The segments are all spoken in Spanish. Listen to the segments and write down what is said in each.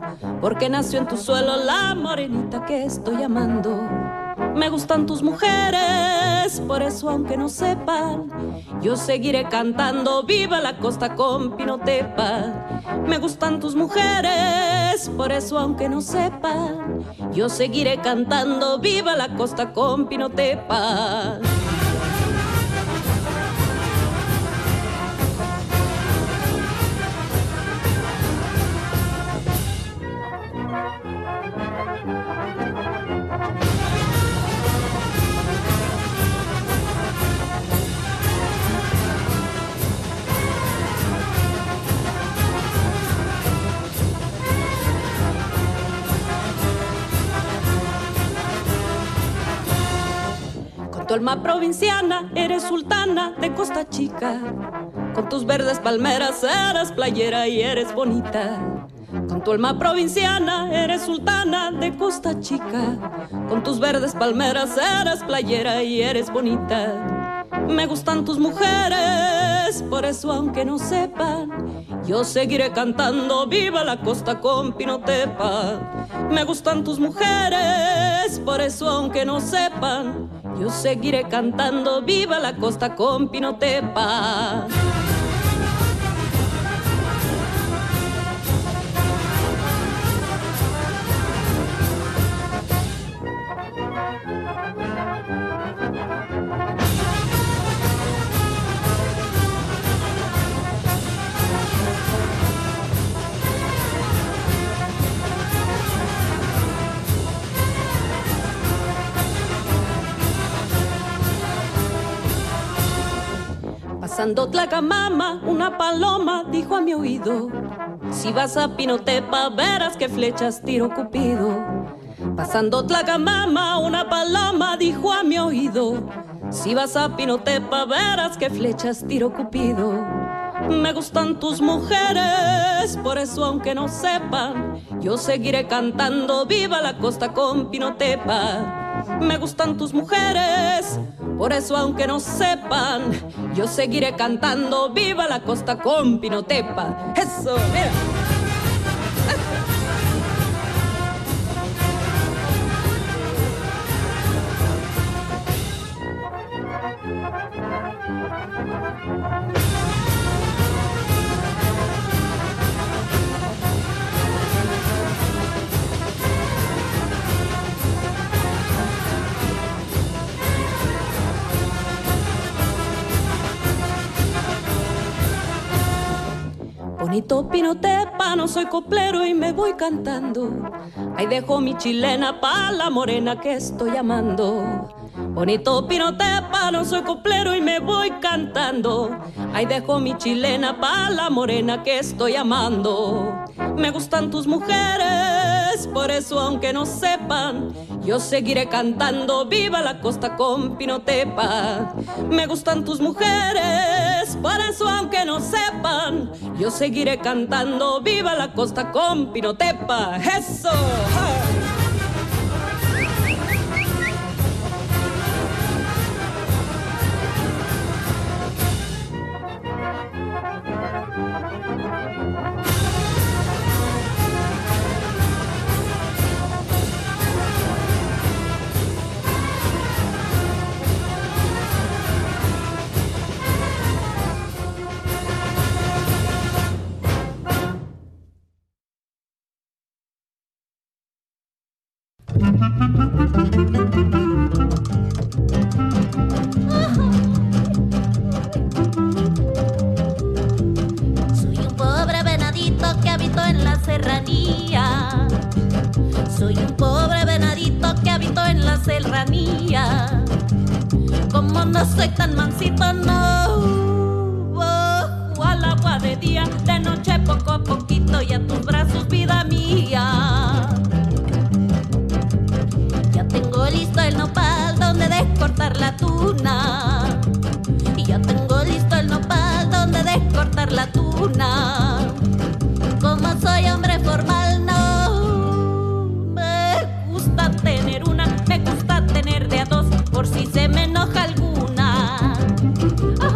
porque nació en tu suelo la morenita que estoy amando. Me gustan tus mujeres, por eso aunque no sepan, yo seguiré cantando viva la costa con Pinotepa. Me gustan tus mujeres, por eso aunque no sepan, yo seguiré cantando viva la costa con Pinotepa. Tu alma provinciana, eres sultana de Costa Chica. Con tus verdes palmeras eres playera y eres bonita. Con tu alma provinciana, eres sultana de Costa Chica. Con tus verdes palmeras eres playera y eres bonita. Me gustan tus mujeres, por eso aunque no sepan, yo seguiré cantando viva la costa con Pinotepa. Me gustan tus mujeres, por eso aunque no sepan, yo seguiré cantando viva la costa con Pinotepa. Pasando Tlacamama, una paloma dijo a mi oído: si vas a Pinotepa verás que flechas tiro Cupido. Pasando Tlacamama, una paloma dijo a mi oído: si vas a Pinotepa verás que flechas tiro Cupido. Me gustan tus mujeres, por eso aunque no sepan, yo seguiré cantando viva la costa con Pinotepa. Me gustan tus mujeres, por eso aunque no sepan, yo seguiré cantando viva la costa con Pinotepa. Eso, mira. Bonito Pinotepa, no soy coplero y me voy cantando. Ahí dejo mi chilena pa' la morena que estoy amando. Bonito Pinotepa, no soy coplero y me voy cantando. Ahí dejo mi chilena pa' la morena que estoy amando. Me gustan tus mujeres, por eso aunque no sepan, yo seguiré cantando viva la costa con Pinotepa. Me gustan tus mujeres, por eso aunque no sepan, yo seguiré cantando viva la costa con Pinotepa. ¡Eso! ¡Ja! Soy un pobre venadito que habito en la serranía. Soy un pobre venadito que habito en la serranía. Como no soy tan mansito, no bajo al agua de día, de noche poco a poquito y a tus brazos, vida mía. Ya tengo listo el nopal donde descortar la tuna. Y ya tengo listo el nopal donde descortar la tuna. Como soy hombre formal, no me gusta tener una, me gusta tener de a dos, por si se me enoja alguna.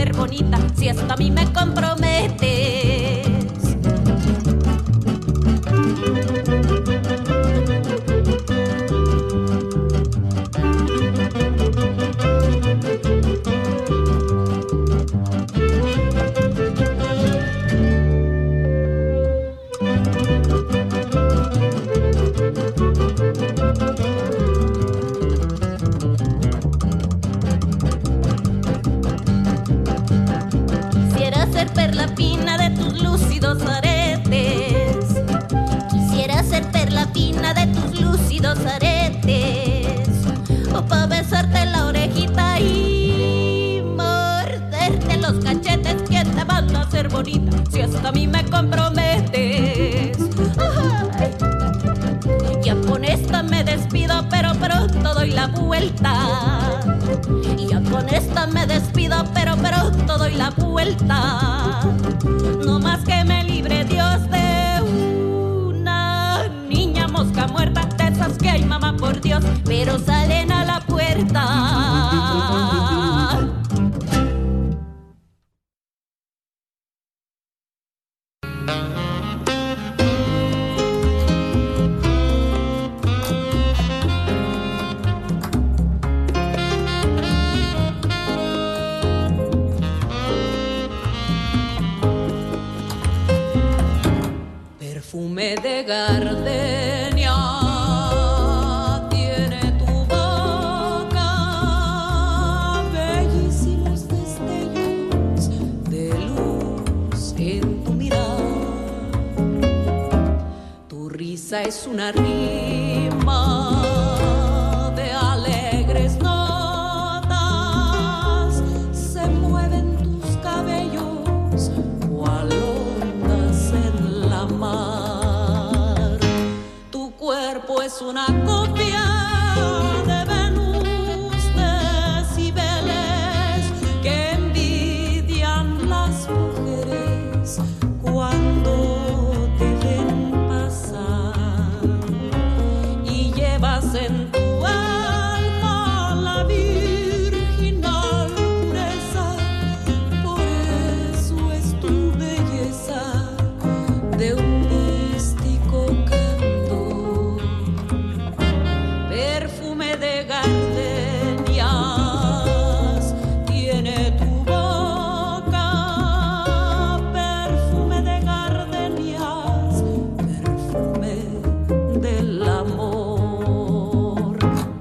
ser bonita si hasta a mí me comprometes? Perla fina de tus lúcidos aretes. Quisiera ser perla fina de tus lúcidos aretes, o pa' besarte la orejita y morderte los cachetes que te van a hacer bonita si hasta a mí me comprometes. Ay. Ya con esta me despido, pero pronto doy la vuelta. Y ya con esta me despido, pero pronto doy la vuelta. No más que me libre Dios de una niña mosca muerta, de esas que hay, mamá, por Dios, pero salen a la puerta. Perfume de gardenia tiene tu boca, bellísimos destellos de luz en tu mirada. Tu risa es una rima de alegres notas, se mueven tus cabellos cual ondas en la mar. Es una copia de Venus, de Cibeles, que envidian las mujeres cuando te ven pasar. Y llevas en tu alma la virginal pureza, por eso es tu belleza de un místico canto. Perfume de gardenias tiene tu boca, perfume de gardenias, perfume del amor.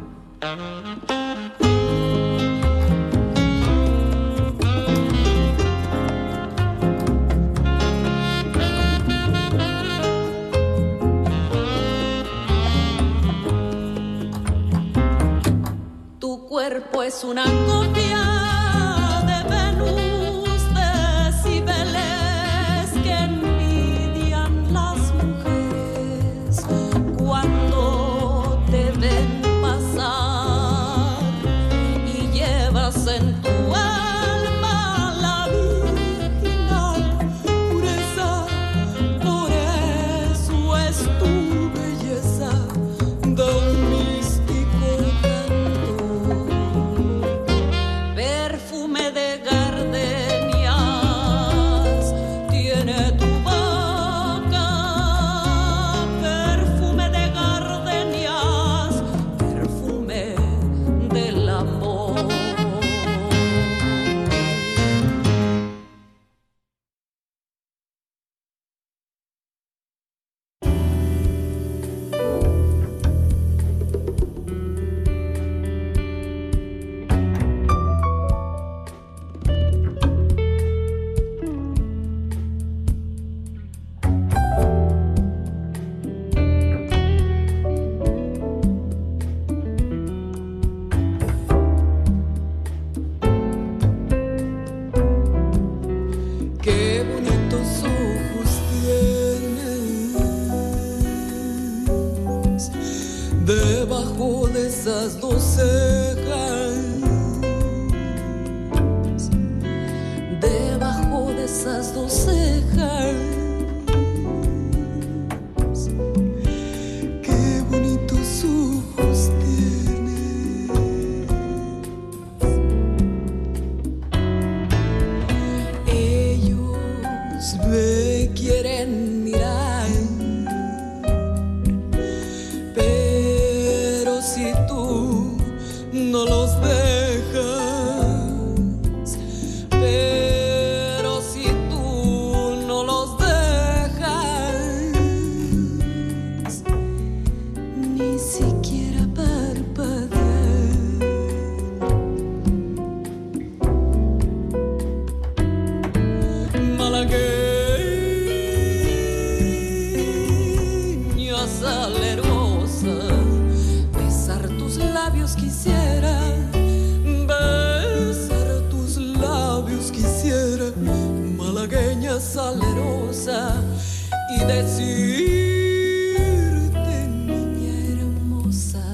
Tu cuerpo es una copia de Venus, de Cibeles, que envidian las mujeres cuando te ven pasar. Y llevas en tu alma la virginal pureza, por eso es tu belleza de un místico canto. Perfume de gardenias tiene tu boca, perfume de gardenias, perfume del amor. Qué bonitos ojos tienes debajo de esas dos cejas, debajo de esas dos cejas. Qué bonitos ojos tienes. malagueña salerosa, besar tus labios quisiera, besar tus labios quisiera, malagueña salerosa, y decirte, niña hermosa,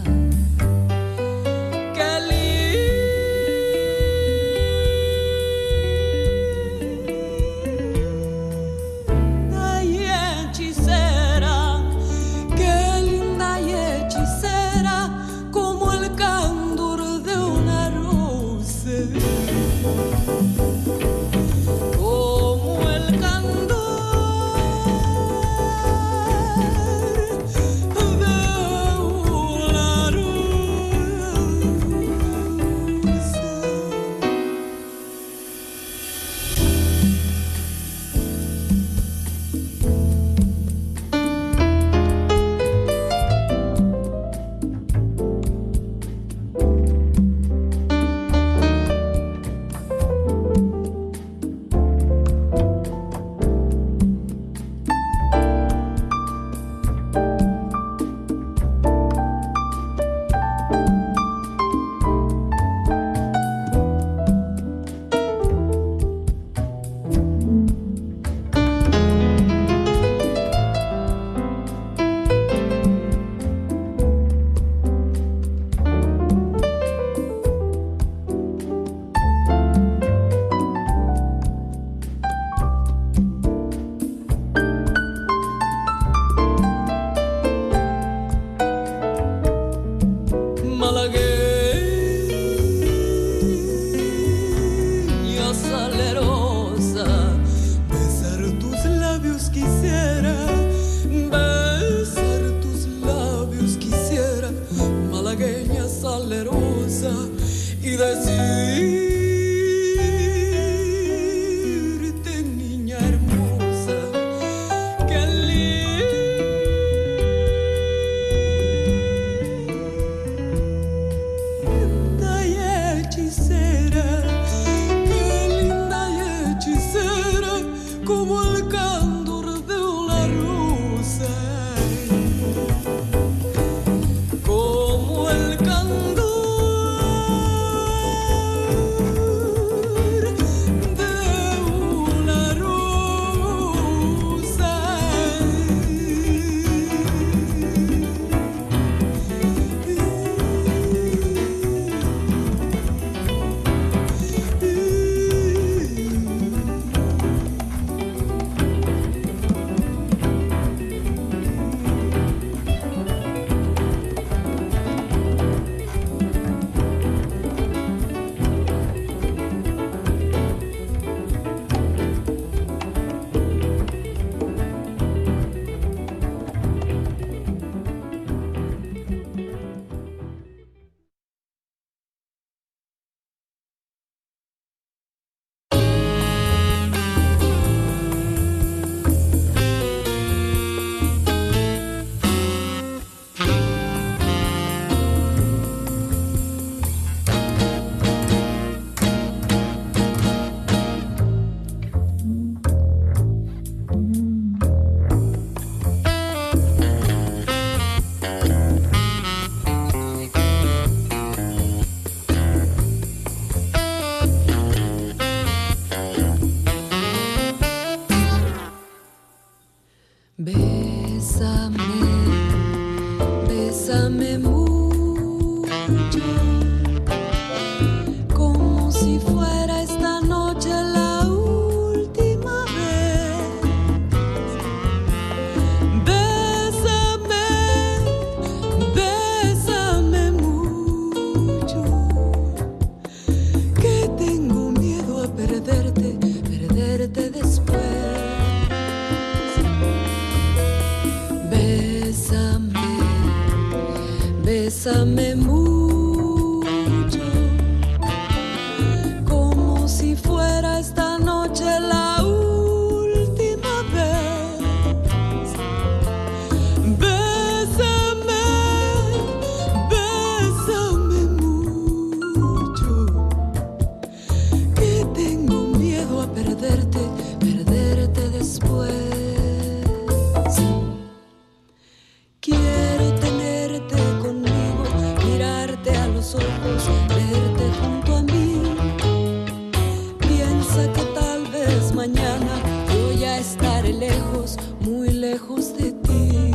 qué linda y hechicera, qué linda y hechicera, como el candor de una rosa. Como el malagueña salerosa, besar tus labios quisiera, besar tus labios quisiera, malagueña salerosa, y decirte, niña hermosa, qué linda y hechicera, qué linda y hechicera, como el candor de una rosa, como el candor de una rosa. Bésame, bésame mucho, como si fuera esta noche la última vez. Bésame, bésame mucho, que tengo miedo a perderte, perderte después. Bésame, bésame mucho, como si fuera esta noche la última vez. Bésame, bésame mucho, que tengo miedo a perderte, perderte. lejos de ti.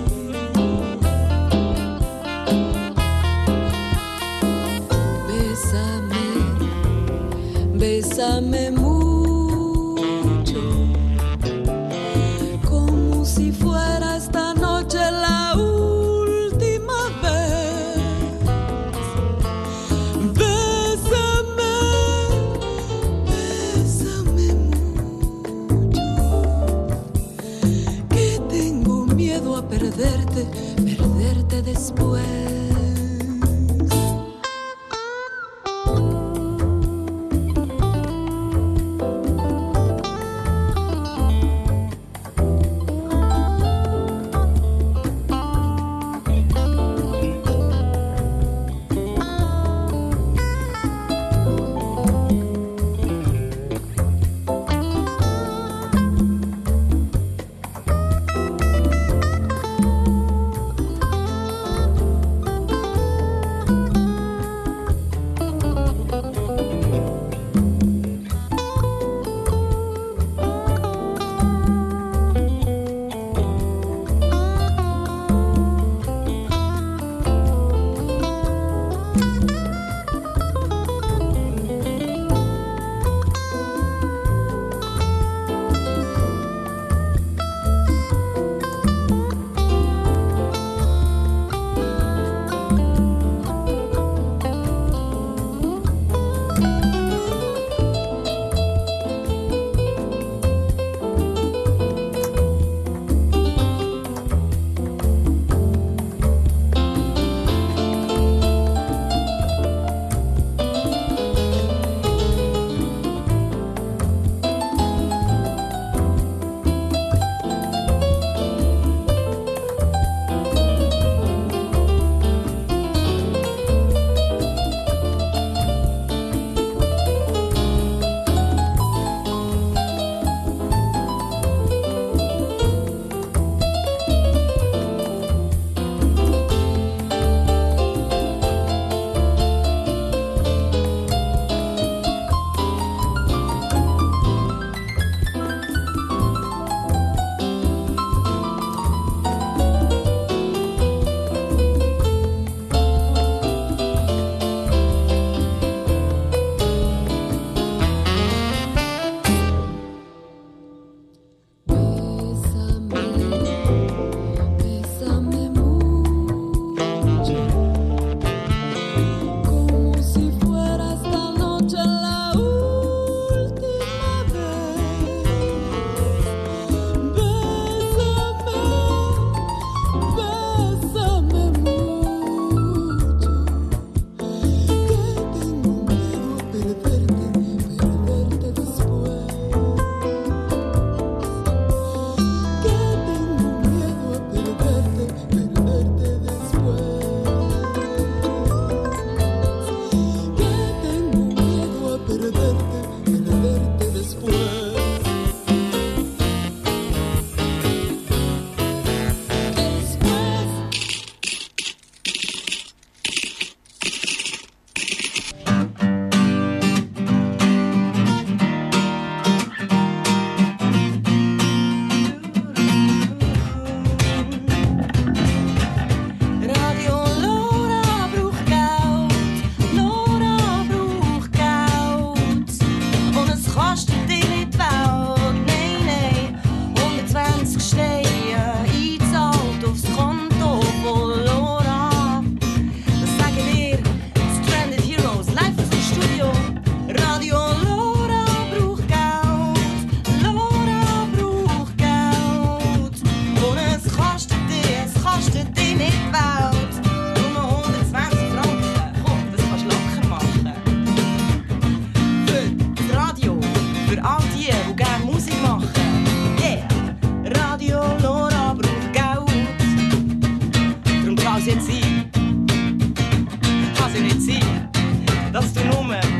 Bésame, bésame mucho, como si fuera esta noche la última vez. Bésame, bésame mucho, que tengo miedo a perderte, perderte después.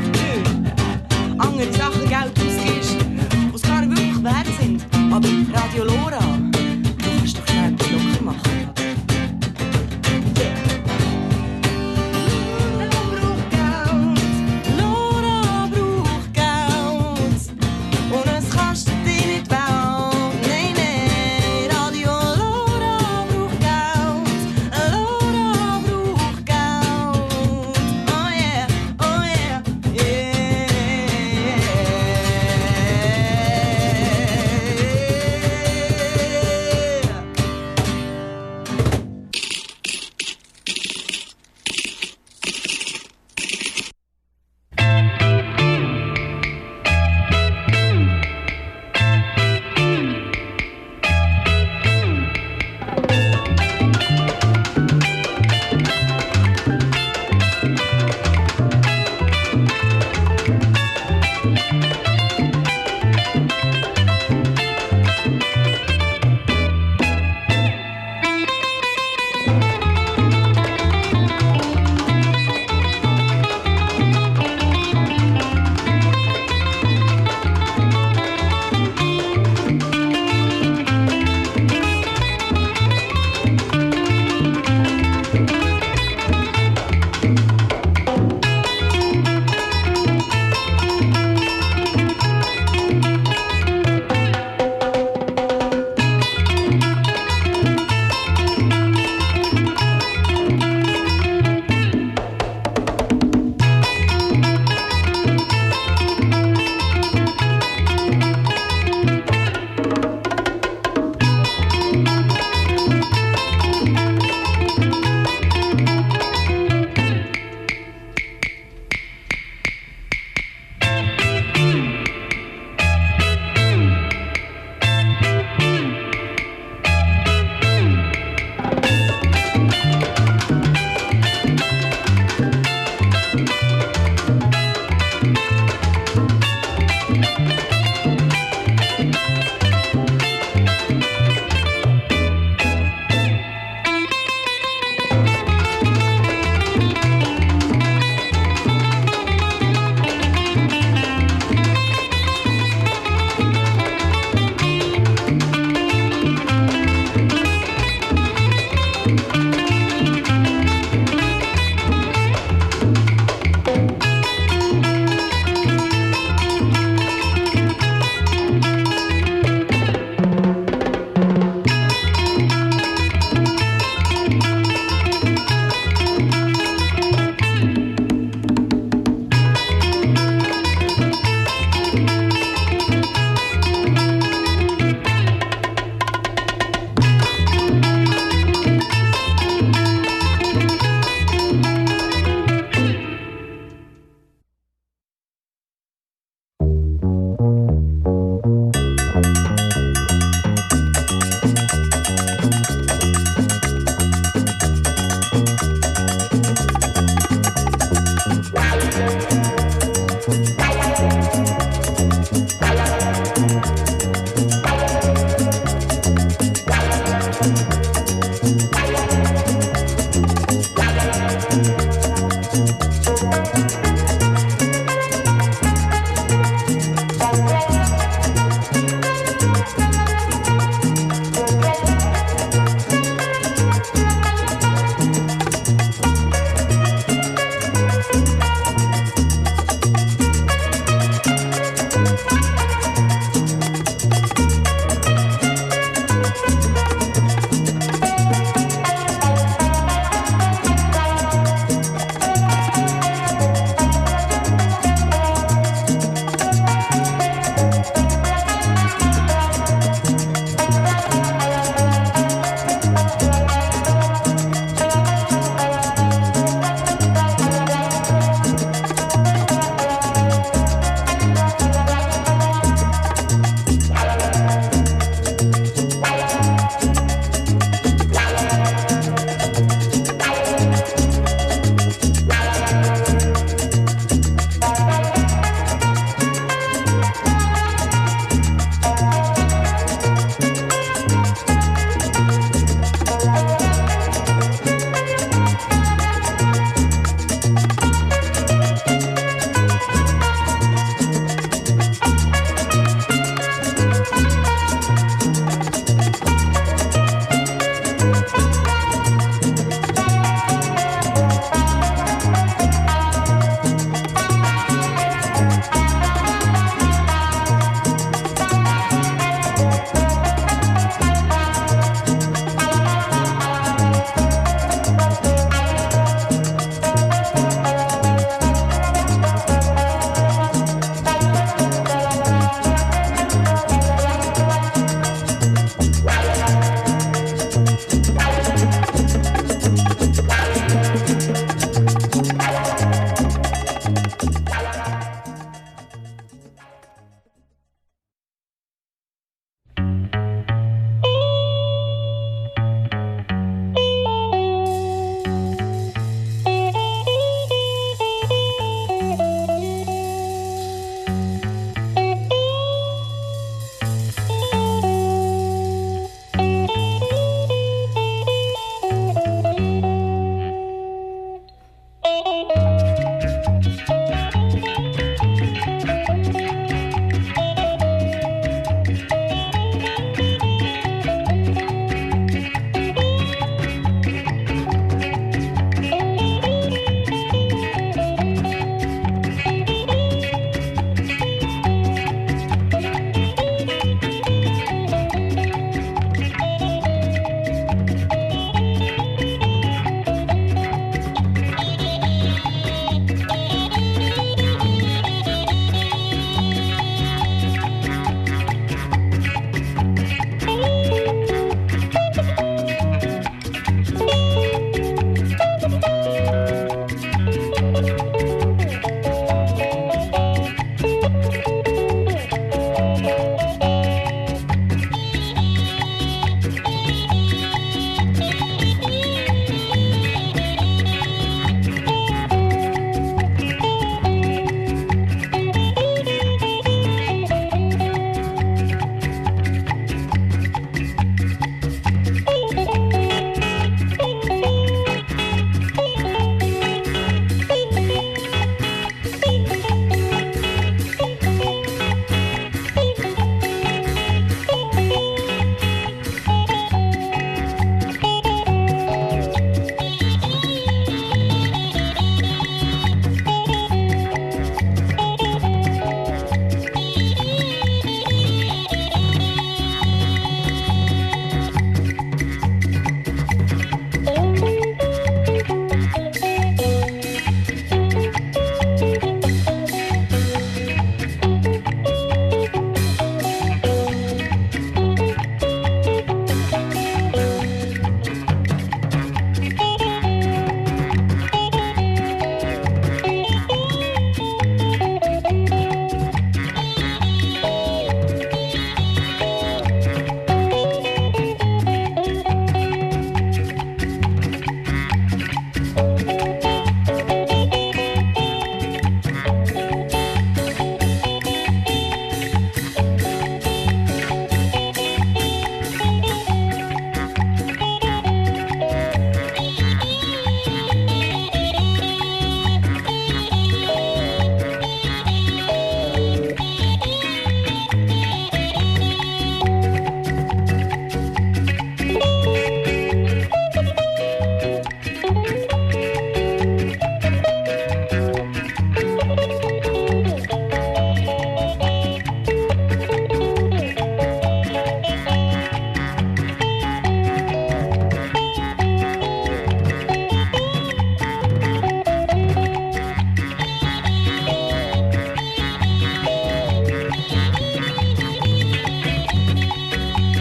Aber